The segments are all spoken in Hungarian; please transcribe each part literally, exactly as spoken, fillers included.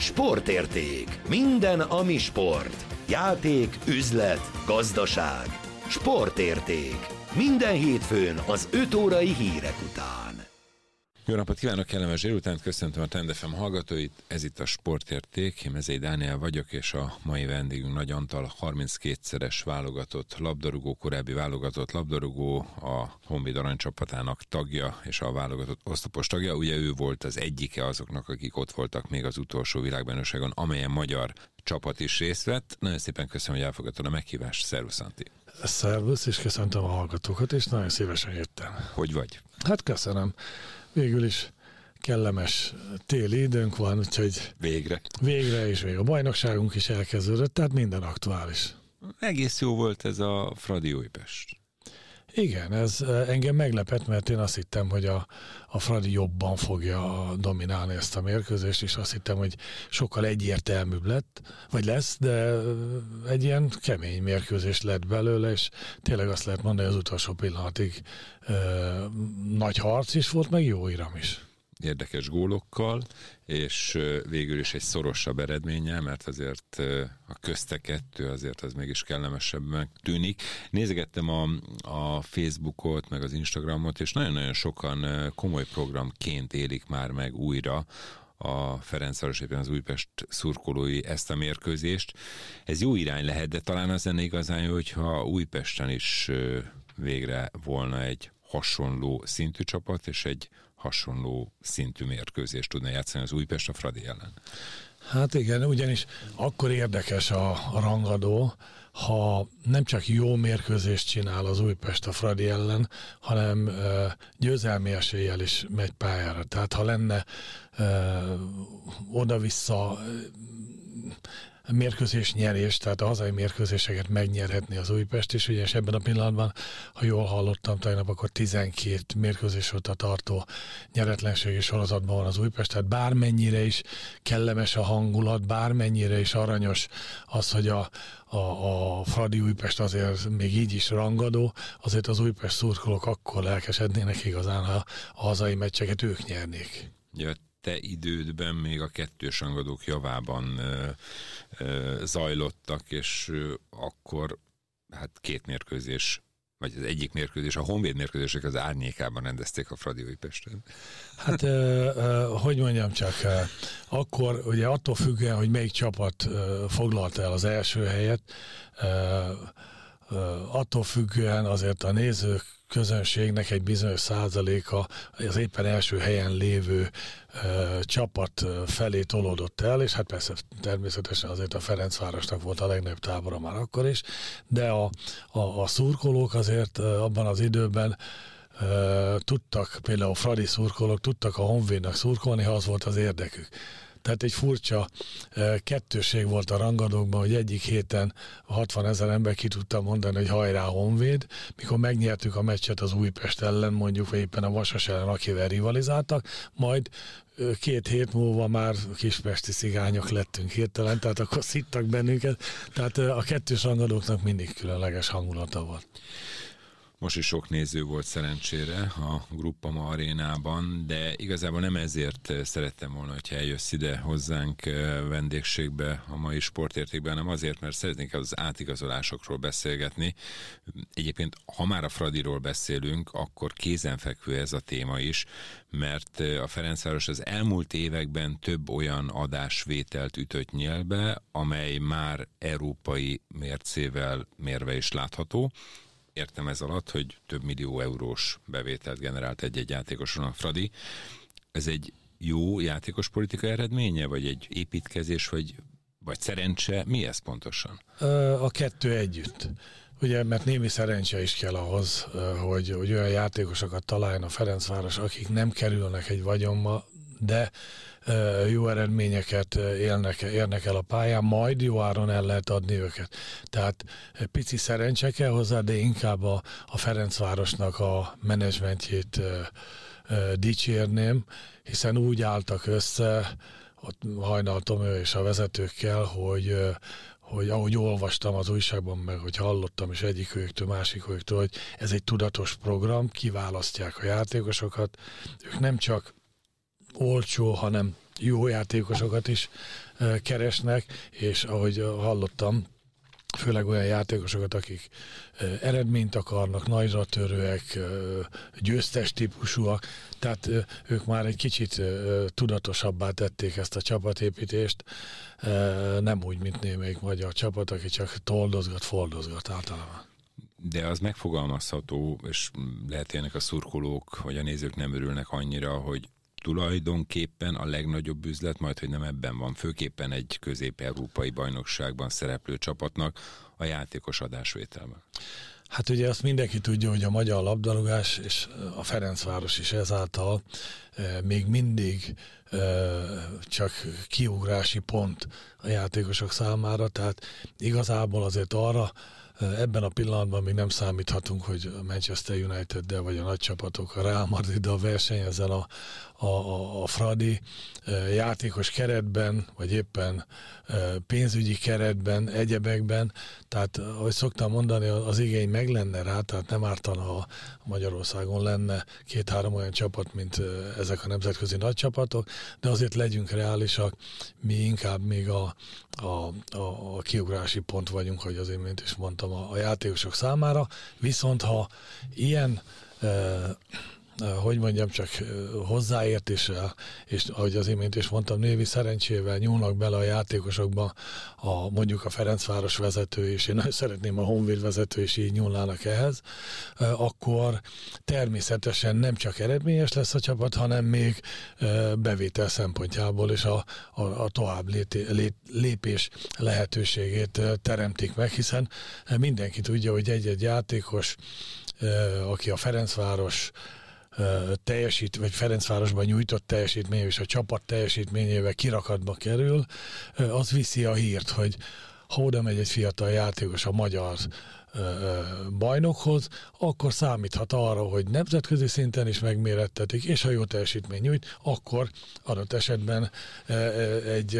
Sportérték. Minden, ami sport. Játék, üzlet, gazdaság. Sportérték. Minden hétfőn az öt órai hírek után. Jó napot kívánok, kellemes délután, köszöntöm a Trend ef em hallgatóit, ez itt a Sportérték, én Mezei Dániel vagyok, és a mai vendégünk Nagy Antal, harminckétszeres válogatott labdarúgó, korábbi válogatott labdarúgó, a Honvéd aranycsapatának tagja, és a válogatott oszlopos tagja. Ugye ő volt az egyike azoknak, akik ott voltak még az utolsó világbajnokságon, amelyen magyar csapat is részt vett. Nagyon szépen köszönöm, hogy elfogadtad a meghívást. Szervusz, Antti! Szervusz, és köszöntöm a hallgatókat, és nagyon szívesen jöttem. Hogy vagy? Hát köszönöm. Végül is kellemes téli időnk van, úgyhogy Végre. Végre, és még a bajnokságunk is elkezdődött, tehát minden aktuális. Egész jó volt ez a Fradi Újpest. Igen, ez engem meglepett, mert én azt hittem, hogy a, a Fradi jobban fogja dominálni ezt a mérkőzést, és azt hittem, hogy sokkal egyértelműbb lett, vagy lesz, de egy ilyen kemény mérkőzés lett belőle, és tényleg azt lehet mondani, hogy az utolsó pillanatig ö, nagy harc is volt, meg jó iram is. Érdekes gólokkal, és végül is egy szorosabb eredménnyel, mert azért a közte kettő azért az mégis kellemesebbnek tűnik. Nézegettem a, a Facebookot, meg az Instagramot, és nagyon-nagyon sokan komoly programként élik már meg újra a Ferencváros, éppen az Újpest szurkolói ezt a mérkőzést. Ez jó irány lehet, de talán az lenne igazán jó, hogyha Újpesten is végre volna egy hasonló szintű csapat, és egy hasonló szintű mérkőzést tudna játszani az Újpest a Fradi ellen. Hát igen, ugyanis akkor érdekes a, a rangadó, ha nem csak jó mérkőzést csinál az Újpest a Fradi ellen, hanem e, győzelmi eséllyel is megy pályára. Tehát ha lenne e, oda-vissza mérkőzés nyerés, tehát a hazai mérkőzéseket megnyerhetni az Újpest is, ugyanis ebben a pillanatban, ha jól hallottam tegnap, akkor tizenkét mérkőzés óta tartó nyeretlenségi sorozatban van az Újpest, tehát bármennyire is kellemes a hangulat, bármennyire is aranyos az, hogy a, a, a Fradi Újpest azért még így is rangadó, azért az Újpest szurkolók akkor lelkesednének igazán, ha a hazai meccseket ők nyernék. Jött te idődben még a kettős rangadók javában ö, ö, zajlottak, és ö, akkor hát két mérkőzés, vagy az egyik mérkőzés, a Honvéd mérkőzések az árnyékában rendezték a Fradi Újpestet. Hát, ö, ö, hogy mondjam csak, ö, akkor ugye attól függően, hogy melyik csapat ö, foglalta el az első helyet, ö, ö, attól függően azért a nézők közönségnek egy bizonyos százaléka az éppen első helyen lévő ö, csapat felé tolódott el, és hát persze természetesen azért a Ferencvárosnak volt a legnagyobb tábora már akkor is, de a, a, a szurkolók azért ö, abban az időben ö, tudtak, például a Fradi szurkolók tudtak a Honvédnak szurkolni, ha az volt az érdekük. Tehát egy furcsa kettőség volt a rangadókban, hogy egyik héten hatvanezer ember ki tudta mondani, hogy hajrá Honvéd, mikor megnyertük a meccset az Újpest ellen, mondjuk, vagy éppen a Vasas ellen, akivel rivalizáltak, majd két hét múlva már kispesti cigányok lettünk hirtelen, tehát akkor szittak bennünket, tehát a kettős rangadóknak mindig különleges hangulata volt. Most is sok néző volt szerencsére a Groupama arénában, de igazából nem ezért szerettem volna, hogyha eljössz ide hozzánk vendégségbe a mai Sportértékben, hanem azért, mert szeretnénk az átigazolásokról beszélgetni. Egyébként, ha már a Fradiról beszélünk, akkor kézenfekvő ez a téma is, mert a Ferencváros az elmúlt években több olyan adásvételt ütött nyélbe, amely már európai mércével mérve is látható. Értem ez alatt, hogy több millió eurós bevételt generált egy-egy játékoson a Fradi. Ez egy jó játékos politika eredménye, vagy egy építkezés, vagy, vagy szerencse? Mi ez pontosan? A kettő együtt. Ugye, mert némi szerencse is kell ahhoz, hogy, hogy olyan játékosokat találjon a Ferencváros, akik nem kerülnek egy vagyonba, de jó eredményeket élnek, érnek el a pályán, majd jó áron el lehet adni őket. Tehát pici szerencse kell hozzá, de inkább a, a Ferencvárosnak a menedzsmentjét dicsérném, hiszen úgy álltak össze, ott Hajnal Tomő és a vezetőkkel, hogy hogy ahogy olvastam az újságban, meg hogy hallottam is egyik őktől, másik őktől, hogy ez egy tudatos program, kiválasztják a játékosokat, ők nem csak olcsó, hanem jó játékosokat is keresnek, és ahogy hallottam, főleg olyan játékosokat, akik eredményt akarnak, nagyra törőek, győztes típusúak, tehát ők már egy kicsit tudatosabbá tették ezt a csapatépítést, nem úgy, mint némelyik magyar csapat, aki csak toldozgat, fordozgat általában. De az megfogalmazható, és lehet ilyenek a szurkolók, vagy a nézők nem örülnek annyira, hogy tulajdonképpen a legnagyobb üzlet, majd hogy nem ebben van, főképpen egy közép-európai bajnokságban szereplő csapatnak a játékos adásvételben. Hát ugye azt mindenki tudja, hogy a magyar labdarúgás és a Ferencváros is ezáltal e, még mindig e, csak kiugrási pont a játékosok számára, tehát igazából azért arra ebben a pillanatban még nem számíthatunk, hogy a Manchester United-del vagy a nagy csapatok, a Real Madriddal versenyezzen a, a, a, a Fradi játékos keretben, vagy éppen pénzügyi keretben, egyebekben. Tehát, ahogy szoktam mondani, az igény meg lenne rá, tehát nem ártana, ha Magyarországon lenne két-három olyan csapat, mint ezek a nemzetközi nagy csapatok, de azért legyünk reálisak, mi inkább még a, a, a, a kiugrási pont vagyunk, hogy az imént is mondtam, a, a játékosok számára. Viszont ha ilyen e, hogy mondjam, csak hozzáértéssel, és ahogy az imént is mondtam, névi szerencsével nyúlnak bele a játékosokba, a, mondjuk a Ferencváros vezető, és én nagyon szeretném a Honvéd vezető is így nyúlnának ehhez, akkor természetesen nem csak eredményes lesz a csapat, hanem még bevétel szempontjából is a, a, a tovább lét, lépés lehetőségét teremtik meg, hiszen mindenki tudja, hogy egy-egy játékos, aki a Ferencváros teljesít, vagy Ferencvárosban nyújtott teljesítmény, és a csapat teljesítményével kirakatba kerül, az viszi a hírt, hogy ha oda megy egy fiatal játékos a magyar bajnokhoz, akkor számíthat arra, hogy nemzetközi szinten is megmérettetik, és ha jó teljesítmény nyújt, akkor adott esetben egy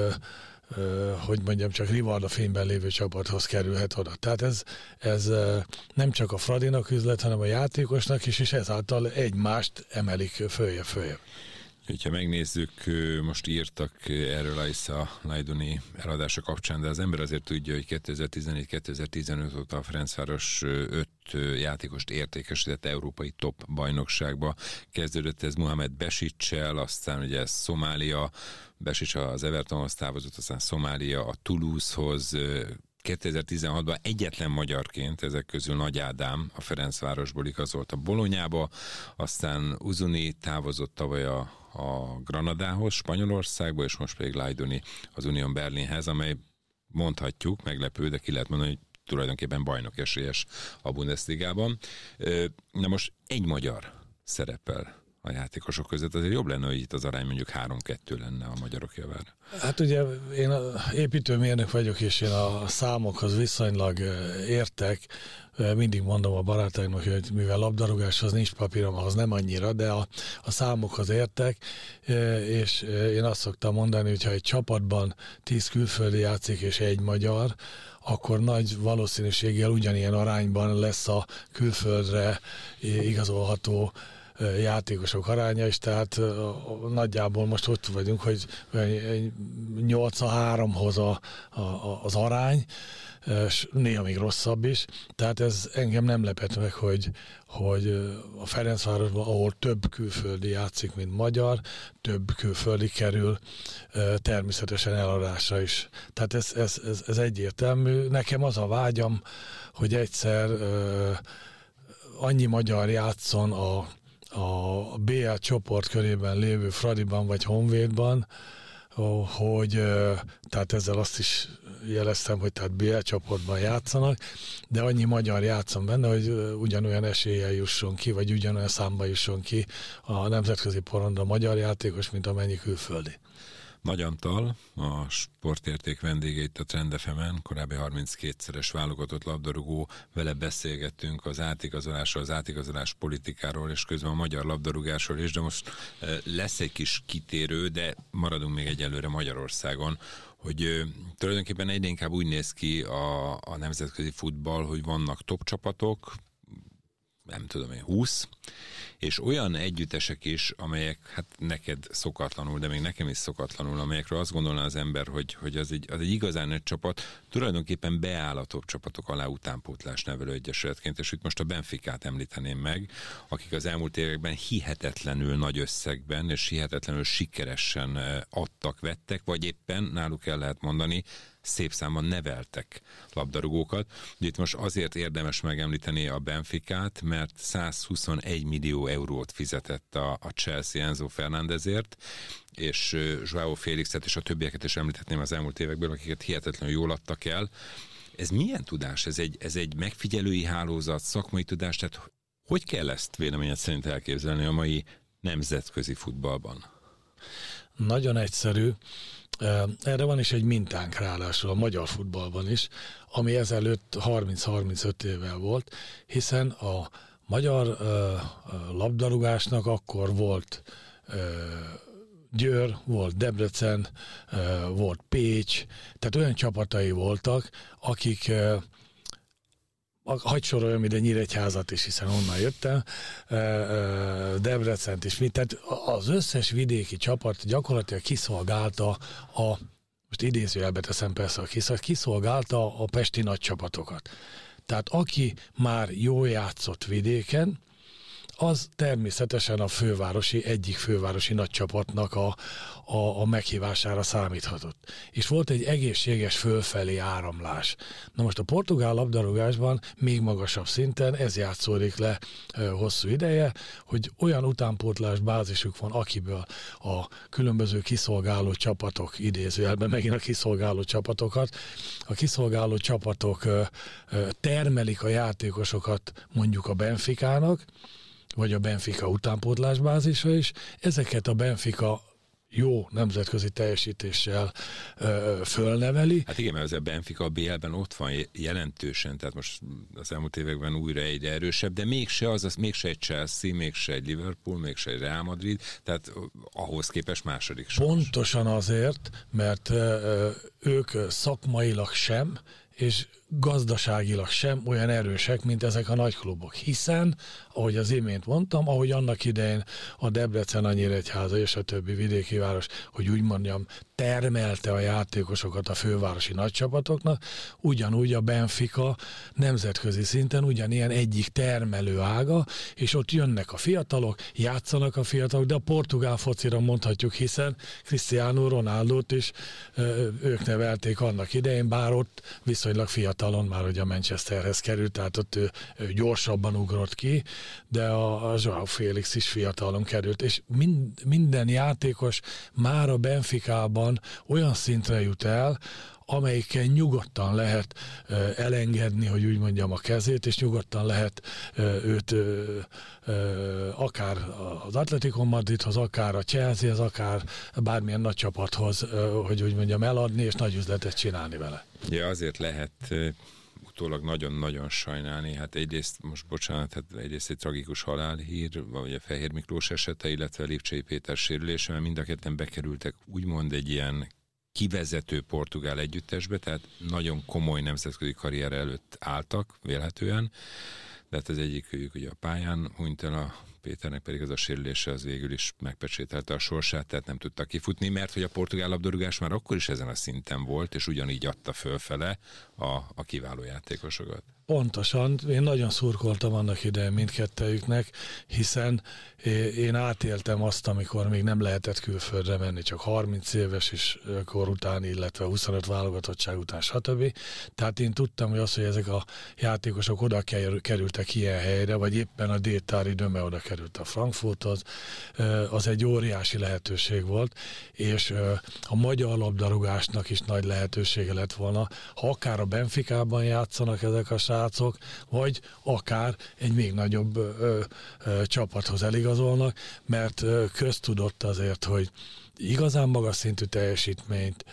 hogy mondjam, csak rivalda fényben lévő csapathoz kerülhet oda. Tehát ez, ez nem csak a Fradinak üzlet, hanem a játékosnak is, és ezáltal egymást emelik följebb-följebb. Ha megnézzük, most írtak erről a Issa Lajduni eladása kapcsán, de az ember azért tudja, hogy kétezer-tizennégy kétezer-tizenöt óta a Ferencváros öt játékost értékesített európai top bajnokságba. Kezdődött ez Mohamed Besicsel, aztán ugye ez Szomália, Besics az Evertonhoz távozott, aztán Szomália a Toulousehoz, kétezer-tizenhatban egyetlen magyarként ezek közül Nagy Ádám a Ferencvárosból igazolt a Bolonyába, aztán Uzuni távozott tavaly a, a Granadához, Spanyolországba, és most pedig Lajduni az Union Berlinhez, amely mondhatjuk, meglepő, de ki lehet mondani, hogy tulajdonképpen bajnok esélyes a Bundesligában. Na most egy magyar szerepel a játékosok között, azért jobb lenne, hogy itt az arány mondjuk három-kettő lenne a magyarok javára. Hát ugye én építőmérnök vagyok, és én a számokhoz viszonylag értek. Mindig mondom a barátaimnak, hogy mivel labdarúgáshoz nincs papírom, ahhoz nem annyira, de a, a számokhoz értek, és én azt szoktam mondani, hogy ha egy csapatban tíz külföldi játszik és egy magyar, akkor nagy valószínűséggel ugyanilyen arányban lesz a külföldre igazolható játékosok aránya is, tehát nagyjából most ott vagyunk, hogy nyolc a háromhoz a, a, az arány, néha még rosszabb is, tehát ez engem nem lepett meg, hogy, hogy a Ferencvárosban, ahol több külföldi játszik, mint magyar, több külföldi kerül természetesen eladásra is. Tehát ez, ez, ez, ez egyértelmű. Nekem az a vágyam, hogy egyszer annyi magyar játszon a a bé el csoport körében lévő Fradiban vagy Honvédban, hogy tehát ezzel azt is jeleztem, hogy tehát bé el csoportban játszanak, de annyi magyar játszom benne, hogy ugyanolyan eséllyel jusson ki, vagy ugyanolyan számba jusson ki a nemzetközi porondra magyar játékos, mint amennyi külföldi. Nagy Antal, a sportérték vendége itt a Trend ef emen, korábbi harminckétszeres válogatott labdarúgó, vele beszélgettünk az átigazolásról, az átigazolás politikáról, és közben a magyar labdarúgásról is, de most lesz egy kis kitérő, de maradunk még egyelőre Magyarországon, hogy tulajdonképpen egyre inkább úgy néz ki a, a nemzetközi futball, hogy vannak top csapatok, nem tudom én, húsz, és olyan együttesek is, amelyek, hát neked szokatlanul, de még nekem is szokatlanul, amelyekről azt gondolná az ember, hogy, hogy az, egy, az egy igazán nagy csapat, tulajdonképpen beáll a top csapatok alá utánpótlás nevelő egyesületként, és itt most a Benficát említeném meg, akik az elmúlt években hihetetlenül nagy összegben, és hihetetlenül sikeresen adtak, vettek, vagy éppen náluk el lehet mondani, szép számban neveltek labdarúgókat. Itt most azért érdemes megemlíteni a Benficát, mert százhuszonegy millió eurót fizetett a, a Chelsea Enzo Fernándezért, és João Félixet és a többieket is említhetném az elmúlt évekből, akiket hihetetlenül jól adtak el. Ez milyen tudás? Ez egy, ez egy megfigyelői hálózat, szakmai tudás? Tehát hogy kell ezt véleményed szerint elképzelni a mai nemzetközi futballban? Nagyon egyszerű. Erre van is egy mintánk ráadásul a magyar futballban is, ami ezelőtt harminc-harmincöt évvel volt, hiszen a magyar uh, labdarúgásnak akkor volt uh, Győr, volt Debrecen, uh, volt Pécs, tehát olyan csapatai voltak, akik uh, hagy soroljam ide Nyíregyházat is, hiszen onnan jöttem, Debrecent is, tehát az összes vidéki csapat gyakorlatilag kiszolgálta a, most idézőjelbe teszem persze a kiszolgálta, kiszolgálta a pesti nagy csapatokat. Tehát aki már jól játszott vidéken, az természetesen a fővárosi, egyik fővárosi nagycsapatnak a, a, a meghívására számíthatott. És volt egy egészséges fölfelé áramlás. Na most a portugál labdarúgásban még magasabb szinten ez játszódik le e, hosszú ideje, hogy olyan utánpótlás bázisuk van, akiből a különböző kiszolgáló csapatok, idézőjelben megint a kiszolgáló csapatokat, a kiszolgáló csapatok e, e, termelik a játékosokat mondjuk a Benficának, vagy a Benfica utánpótlásbázisa is. Ezeket a Benfica jó nemzetközi teljesítéssel ö, fölneveli. Hát igen, mert az a Benfica a bé el-ben ott van jelentősen, tehát most az elmúlt években újra egyre erősebb, de mégse az, az mégse egy Chelsea, mégse egy Liverpool, mégse egy Real Madrid, tehát ahhoz képest második sor. Pontosan azért, mert ö, ők szakmailag sem, és gazdaságilag sem olyan erősek, mint ezek a nagy klubok. Hiszen, ahogy az imént mondtam, ahogy annak idején a Debrecen, a Nyíregyháza és a többi vidéki város, hogy úgy mondjam, termelte a játékosokat a fővárosi nagycsapatoknak, ugyanúgy a Benfica nemzetközi szinten ugyanilyen egyik termelő ága, és ott jönnek a fiatalok, játszanak a fiatalok, de a portugál focira mondhatjuk, hiszen Cristiano Ronaldot is ők nevelték annak idején, bár ott viszonylag fiatalon már ugye a Manchesterhez került, tehát ott ő, ő gyorsabban ugrott ki, de a, a João Félix is fiatalon került, és mind, minden játékos már a Benficában olyan szintre jut el, amelyikkel nyugodtan lehet uh, elengedni, hogy úgy mondjam, a kezét, és nyugodtan lehet uh, őt uh, uh, akár az Atletico Madridhoz, akár a Chelseahez, akár bármilyen nagy csapathoz, uh, hogy úgy mondjam, eladni, és nagy üzletet csinálni vele. Ja, azért lehet uh, utólag nagyon-nagyon sajnálni. Hát egyrészt, most bocsánat, hát egyrészt egy tragikus halálhír, vagy a Fehér Miklós esete, illetve Lipcsei Péter sérülése, mert mind a ketten bekerültek úgymond egy ilyen kivezető portugál együttesbe, tehát nagyon komoly nemzetközi karrier előtt álltak, vélhetően, de hát az egyikük ugye a pályán hunyt el, a Péternek pedig az a sérülése az végül is megpecsételte a sorsát, tehát nem tudta kifutni, mert hogy a portugál labdarúgás már akkor is ezen a szinten volt, és ugyanígy adta fölfele a, a kiváló játékosokat. Pontosan, én nagyon szurkoltam annak idején mindkettejüknek, hiszen én átéltem azt, amikor még nem lehetett külföldre menni, csak harminc éves is kor után, illetve huszonöt válogatottság után, stb. Tehát én tudtam, hogy az, hogy ezek a játékosok oda kerültek ilyen helyre, vagy éppen a Détári Döme oda került a Frankfurthoz, az egy óriási lehetőség volt, és a magyar labdarúgásnak is nagy lehetősége lett volna, ha akár a Benficában játszanak ezek a srácok, vagy akár egy még nagyobb ö, ö, csapathoz eligazolnak, mert ö, köztudott azért, hogy igazán magas szintű teljesítményt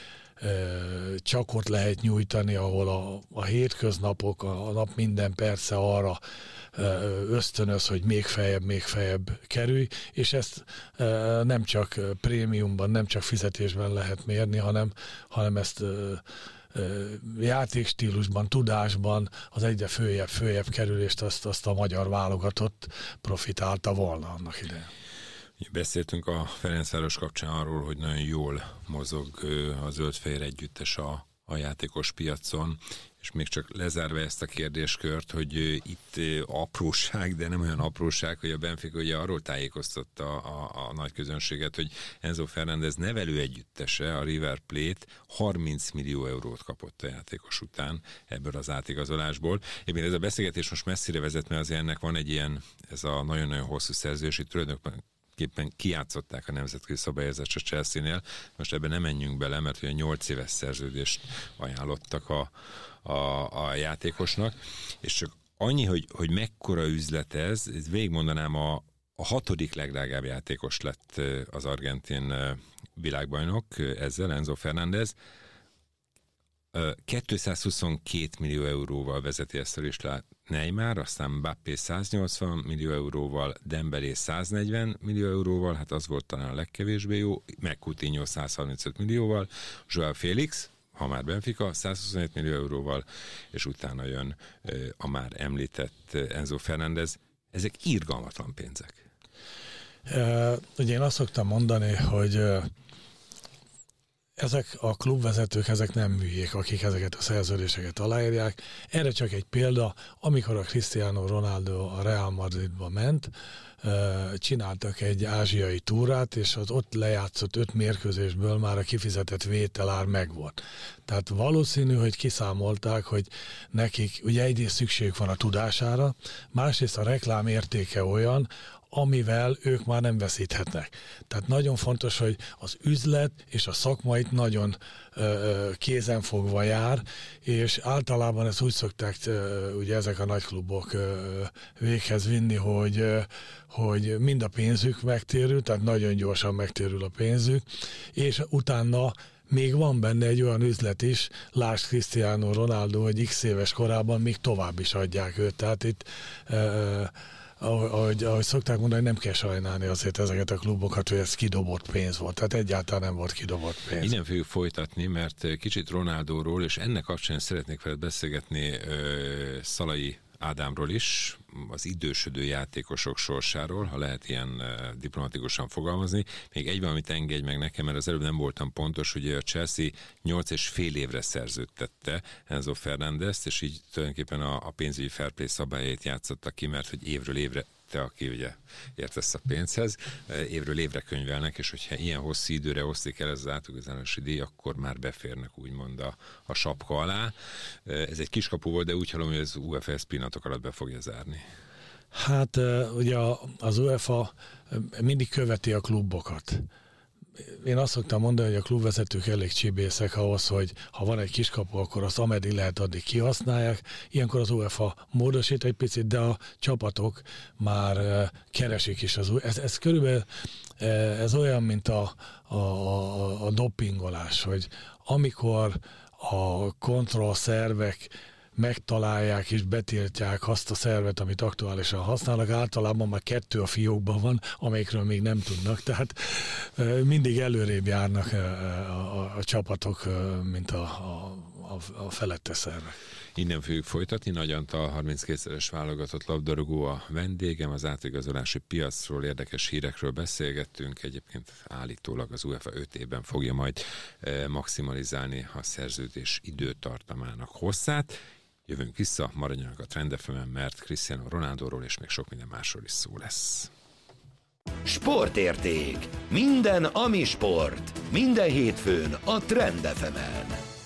ö, csak ott lehet nyújtani, ahol a, a hétköznapok, a, a nap minden perce arra ö, ösztönöz, hogy még feljebb, még feljebb kerülj, és ezt ö, nem csak prémiumban, nem csak fizetésben lehet mérni, hanem, hanem ezt ö, játékstílusban, tudásban az egyre följebb, följebb kerülést azt, azt a magyar válogatott profitálta volna annak idején. Beszéltünk a Ferencváros kapcsán arról, hogy nagyon jól mozog a zöld-fehér együttes a, a játékos piacon, és még csak lezárva ezt a kérdéskört, hogy itt apróság, de nem olyan apróság, hogy a Benfica ugye arról tájékoztatta a, a nagy közönséget, hogy Enzo Fernández nevelő együttese, a River Plate harminc millió eurót kapott a játékos után ebből az átigazolásból. Éppen ez a beszélgetés most messzire vezet, mert azért ennek van egy ilyen, ez a nagyon-nagyon hosszú szerződés, itt tulajdonképpen éppen kijátszották a nemzetközi szabályozást a Chelsea-nél. Most ebben nem menjünk bele, mert ugye nyolc éves szerződést ajánlottak a, a, a játékosnak, és csak annyi, hogy, hogy mekkora üzlet ez, ez végigmondanám, a, a hatodik legdrágább játékos lett az argentin világbajnok ezzel, Enzo Fernández. kétszázhuszonkét millió euróval vezeti ezt a listát Neymar, aztán Mbappé száznyolcvan millió euróval, Dembélé száznegyven millió euróval, hát az volt talán a legkevésbé jó, meg Coutinho százharmincöt millióval, Joao Félix, ha már Benfica, százhuszonhét millió euróval, és utána jön a már említett Enzo Fernández. Ezek irgalmatlan pénzek. Uh, ugye én azt szoktam mondani, hogy uh, ezek a klubvezetők, ezek nem műjék, akik ezeket a szerződéseket aláírják. Erre csak egy példa, amikor a Cristiano Ronaldo a Real Madridba ment, csináltak egy ázsiai túrát, és az ott lejátszott öt mérkőzésből már a kifizetett vételár megvolt. Tehát valószínű, hogy kiszámolták, hogy nekik ugye egyrészt szükség van a tudására, másrészt a reklám értéke olyan, amivel ők már nem veszíthetnek. Tehát nagyon fontos, hogy az üzlet és a szakmait nagyon ö, kézenfogva jár, és általában ezt úgy szokták ö, ugye ezek a nagyklubok ö, véghez vinni, hogy, ö, hogy mind a pénzük megtérül, tehát nagyon gyorsan megtérül a pénzük, és utána még van benne egy olyan üzlet is, lásd Cristiano Ronaldo, hogy x éves korában még tovább is adják őt. Tehát itt ö, Ahogy, ahogy szokták mondani, nem kell sajnálni azért ezeket a klubokat, hogy ez kidobott pénz volt. Tehát egyáltalán nem volt kidobott pénz. Innen fogjuk folytatni, mert kicsit Ronaldóról, és ennek kapcsán szeretnék veled beszélgetni uh, Szalai Ádámról is, az idősödő játékosok sorsáról, ha lehet ilyen uh, diplomatikusan fogalmazni. Még egy valamit engedj meg nekem, mert az előbb nem voltam pontos, ugye a Chelsea nyolc és fél évre szerződtette Enzo Fernándezt, és így tulajdonképpen a, a pénzügyi fair play szabályait játszotta ki, mert hogy évről évre, te, aki ugye értesz a pénzhez, évről évre könyvelnek, és hogyha ilyen hosszú időre osztik el ez az átigazolási díj, akkor már beférnek úgymond a, a sapka alá. Ez egy kiskapu volt, de úgy hallom, hogy az u e fá ezt pillanatok alatt be fogja zárni. Hát ugye az UEFA mindig követi a klubokat. Én azt szoktam mondani, hogy a klubvezetők elég csibészek ahhoz, hogy ha van egy kiskapu, akkor azt ameddig lehet, addig kihasználják. Ilyenkor az UEFA módosít egy picit, de a csapatok már keresik is az új. Ez, ez körülbelül ez olyan, mint a, a, a, a dopingolás, hogy amikor a kontrollszervek megtalálják és betiltják azt a szervet, amit aktuálisan használnak. Általában már kettő a fiókban van, amelyikről még nem tudnak. Tehát mindig előrébb járnak a, a, a csapatok, mint a, a, a felette szervek. Innen fogjuk folytatni. Nagy Antal, harminckétszeres válogatott labdarúgó a vendégem. Az átigazolási piacról, érdekes hírekről beszélgettünk. Egyébként állítólag az UEFA öt évben fogja majd maximalizálni a szerződés időtartamának hosszát. Jövünk vissza, maradjanak a Trend ef emen, mert Cristiano Ronaldóról és még sok minden másról is szó lesz. Sportérték. Minden, ami sport. Minden hétfőn a Trend ef emen.